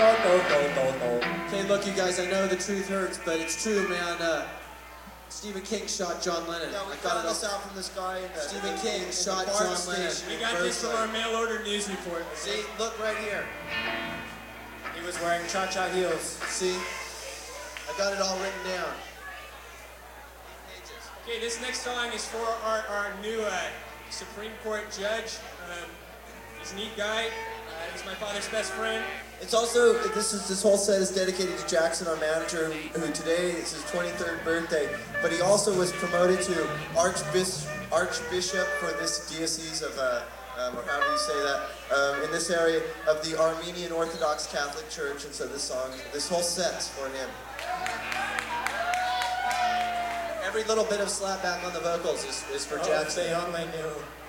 Okay, look, you guys, I know the truth hurts, but it's true, man. Stephen King shot John Lennon. Yeah, we I got found it this out from this guy in the Stephen King in shot the John BART Lennon. station We in got this from Berkeley. our mail order news report. See, look right here. He was wearing cha-cha heels. See? I got it all written down. Okay, this next song is for our new Supreme Court judge. He's a neat guy. He's my father's best friend. It's also, this whole set is dedicated to Jackson, our manager, who today is his 23rd birthday, but he also was promoted to Archbishop for this diocese of, or however you say that, in this area of the Armenian Orthodox Catholic Church, and so this whole set's for him. Every little bit of slapback on the vocals is for Jackson. They only knew.